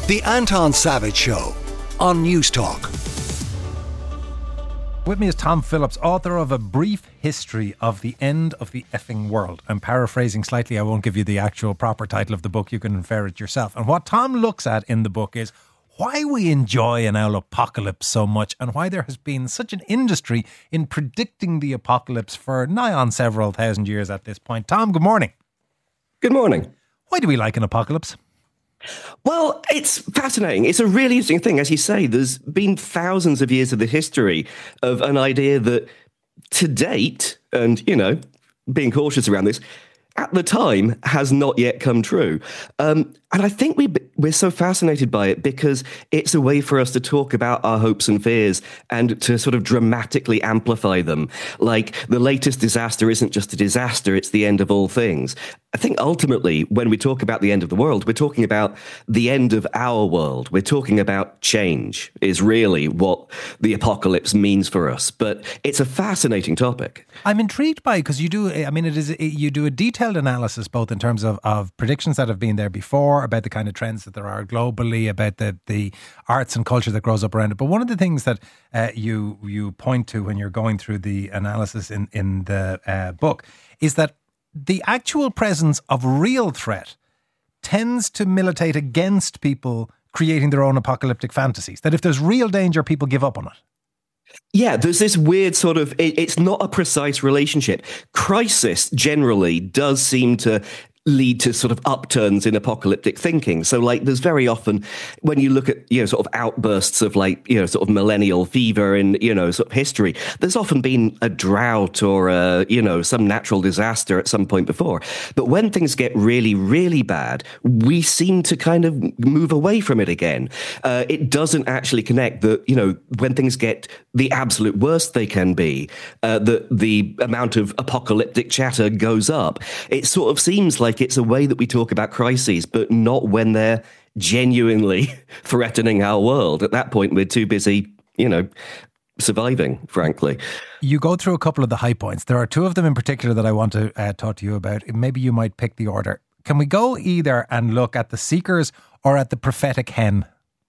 The Anton Savage Show on News Talk. With me is Tom Phillips, author of A Brief History of the End of the Effing World. I'm paraphrasing slightly. I won't give you the actual proper title of the book. You can infer it yourself. And what Tom looks at in the book is why we enjoy an owl apocalypse so much and why there has been such an industry in predicting the apocalypse for nigh on several thousand years at this point. Tom, good morning. Good morning. Why do we like an apocalypse? Well, it's fascinating. It's a really interesting thing. As you say, there's been thousands of years of the history of an idea that to date, and, being cautious around this, at the time has not yet come true. And I think we're so fascinated by it because it's a way for us to talk about our hopes and fears and to sort of dramatically amplify them. Like the latest disaster isn't just a disaster, it's the end of all things. I think ultimately, when we talk about the end of the world, we're talking about the end of our world. We're talking about change is really what the apocalypse means for us. But it's a fascinating topic. I'm intrigued by it because you do a detailed analysis both in terms of predictions that have been there before, about the kind of trends that there are globally, about the arts and culture that grows up around it. But one of the things that you point to when you're going through the analysis in the book is that the actual presence of real threat tends to militate against people creating their own apocalyptic fantasies. That if there's real danger, people give up on it. Yeah, there's this weird sort of, it's not a precise relationship. Crisis generally does seem to lead to sort of upturns in apocalyptic thinking. So like there's very often when you look at, sort of outbursts of like, sort of millennial fever in, sort of history, there's often been a drought or, some natural disaster at some point before. But when things get really, really bad, we seem to kind of move away from it again. It doesn't actually connect that, when things get the absolute worst they can be, the amount of apocalyptic chatter goes up. It sort of seems like it's a way that we talk about crises, but not when they're genuinely threatening our world. At that point, we're too busy, surviving, frankly. You go through a couple of the high points. There are two of them in particular that I want to talk to you about. Maybe you might pick the order. Can we go either and look at the Seekers or at the prophetic hen?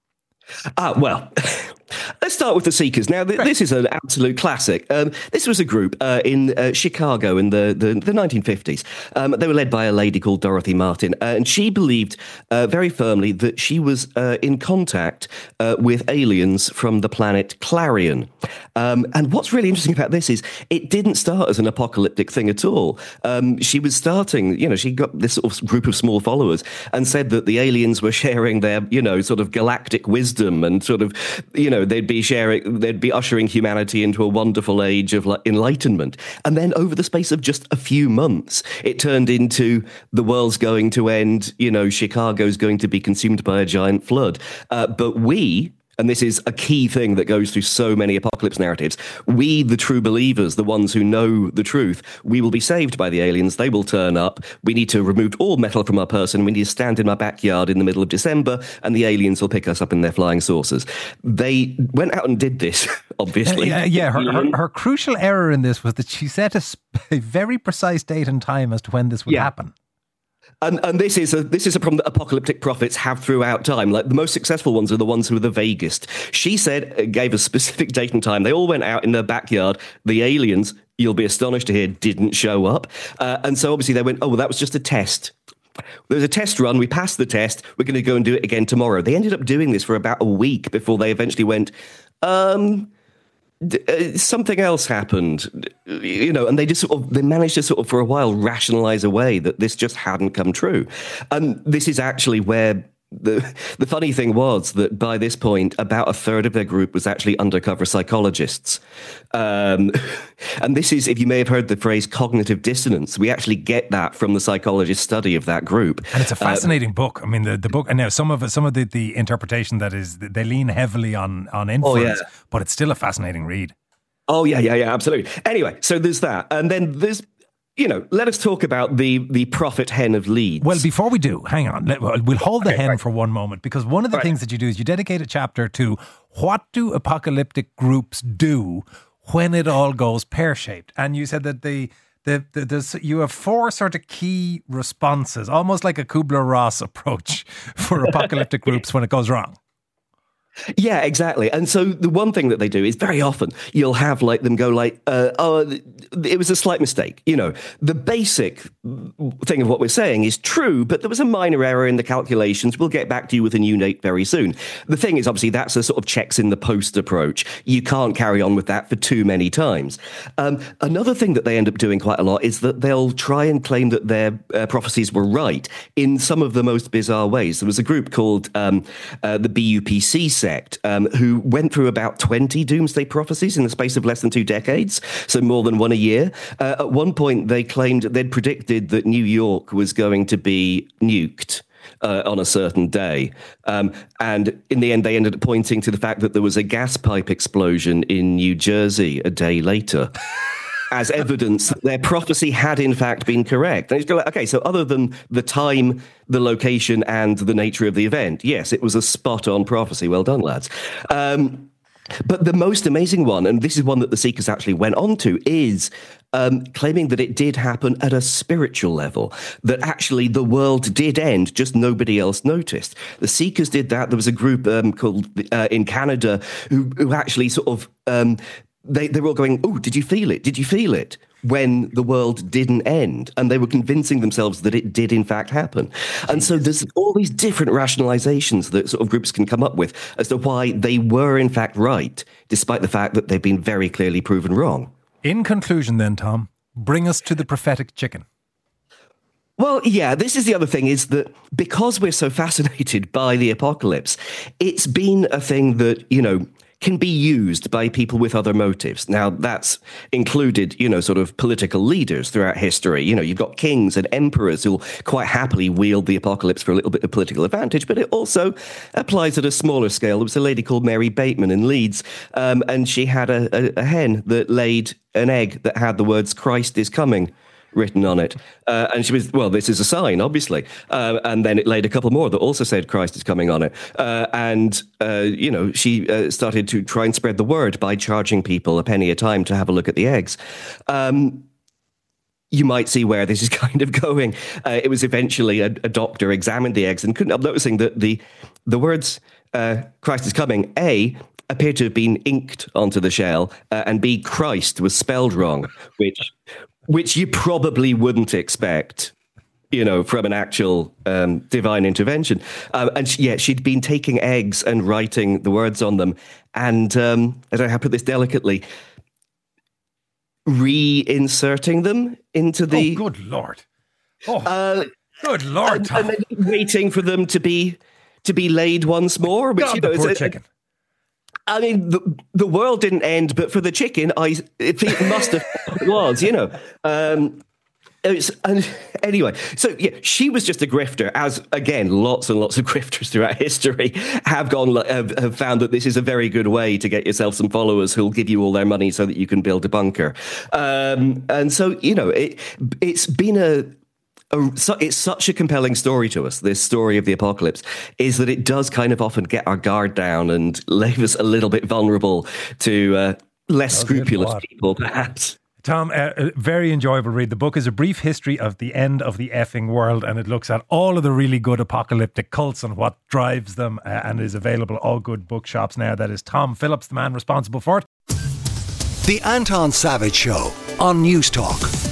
Well, let's start with the Seekers. Now, this is an absolute classic. This was a group in Chicago in the 1950s. They were led by a lady called Dorothy Martin, and she believed very firmly that she was in contact with aliens from the planet Clarion. And what's really interesting about this is it didn't start as an apocalyptic thing at all. She was starting, she got this sort of group of small followers and said that the aliens were sharing their, sort of galactic wisdom and sort of, they'd be ushering humanity into a wonderful age of enlightenment. And then over the space of just a few months, it turned into the world's going to end, Chicago's going to be consumed by a giant flood. But we, and this is a key thing that goes through so many apocalypse narratives, we, the true believers, the ones who know the truth, we will be saved by the aliens. They will turn up. We need to remove all metal from our person. We need to stand in our backyard in the middle of December, and the aliens will pick us up in their flying saucers. They went out and did this, obviously. Her crucial error in this was that she set a very precise date and time as to when this would happen. And this is a problem that apocalyptic prophets have throughout time. Like the most successful ones are the ones who are the vaguest. She gave a specific date and time. They all went out in their backyard. The aliens, you'll be astonished to hear, didn't show up. And so obviously they went, oh, well, that was just a test. There was a test run. We passed the test. We're going to go and do it again tomorrow. They ended up doing this for about a week before they eventually went, something else happened, and they managed to sort of for a while rationalize away that this just hadn't come true. And this is actually where the funny thing was that by this point, about a third of their group was actually undercover psychologists. And this is, if you may have heard the phrase cognitive dissonance, we actually get that from the psychologist study of that group. And it's a fascinating book. I mean, the book, and now some of the interpretation that is, they lean heavily on inference, but it's still a fascinating read. Oh, yeah, absolutely. Anyway, so there's that. And then there's, let us talk about the prophet hen of Leeds. Well, before we do, hang on. We'll hold the hen for one moment, because one of the things that you do is you dedicate a chapter to what do apocalyptic groups do when it all goes pear-shaped. And you said that the you have four sort of key responses, almost like a Kubler-Ross approach for apocalyptic groups when it goes wrong. Yeah, exactly. And so the one thing that they do is very often you'll have like them go like, it was a slight mistake. You know, the basic thing of what we're saying is true, but there was a minor error in the calculations. We'll get back to you with a new date very soon. The thing is, obviously, that's a sort of checks in the post approach. You can't carry on with that for too many times. Another thing that they end up doing quite a lot is that they'll try and claim that their prophecies were right in some of the most bizarre ways. There was a group called the BUPC sect, who went through about 20 doomsday prophecies in the space of less than 2 decades, so more than one a year. At one point, they claimed they'd predicted that New York was going to be nuked on a certain day. And in the end, they ended up pointing to the fact that there was a gas pipe explosion in New Jersey a day later. As evidence that their prophecy had in fact been correct. And you go like, okay, so other than the time, the location, and the nature of the event, yes, it was a spot-on prophecy. Well done, lads. But the most amazing one, and this is one that the Seekers actually went on to, is claiming that it did happen at a spiritual level, that actually the world did end, just nobody else noticed. The Seekers did that. There was a group called in Canada who actually sort of... They were all going, oh, did you feel it? Did you feel it? When the world didn't end. And they were convincing themselves that it did in fact happen. And so there's all these different rationalizations that sort of groups can come up with as to why they were in fact right, despite the fact that they've been very clearly proven wrong. In conclusion then, Tom, bring us to the prophetic chicken. Well, yeah, this is the other thing, is that because we're so fascinated by the apocalypse, it's been a thing that, you know, can be used by people with other motives. Now, that's included, you know, sort of political leaders throughout history. You know, you've got kings and emperors who'll quite happily wield the apocalypse for a little bit of political advantage, but it also applies at a smaller scale. There was a lady called Mary Bateman in Leeds, and she had a hen that laid an egg that had the words, "Christ is coming," written on it. And she was, well, this is a sign, obviously. And then it laid a couple more that also said Christ is coming on it. You know, she started to try and spread the word by charging people a penny a time to have a look at the eggs. You might see where this is kind of going. It was eventually a doctor examined the eggs and couldn't help noticing that the words Christ is coming, A, appeared to have been inked onto the shell, and B, Christ was spelled wrong, which you probably wouldn't expect, you know, from an actual divine intervention. She'd been taking eggs and writing the words on them, and as I put this delicately, reinserting them into the... Oh, good Lord. Oh, good Lord, Tom. And then waiting for them to be laid once more. Which, God, you know, the poor chicken. I mean, the world didn't end, but for the chicken, it must have it was, you know. Anyway, so yeah, she was just a grifter, as again, lots and lots of grifters throughout history have found that this is a very good way to get yourself some followers who'll give you all their money so that you can build a bunker. And so, you know, it's been it's such a compelling story to us, this story of the apocalypse, is that it does kind of often get our guard down and leave us a little bit vulnerable to less scrupulous people, perhaps. Tom, a very enjoyable read. The book is a brief history of the end of the effing world, and it looks at all of the really good apocalyptic cults and what drives them, and is available all good bookshops now. That is Tom Phillips, the man responsible for it. The Anton Savage Show on News Talk.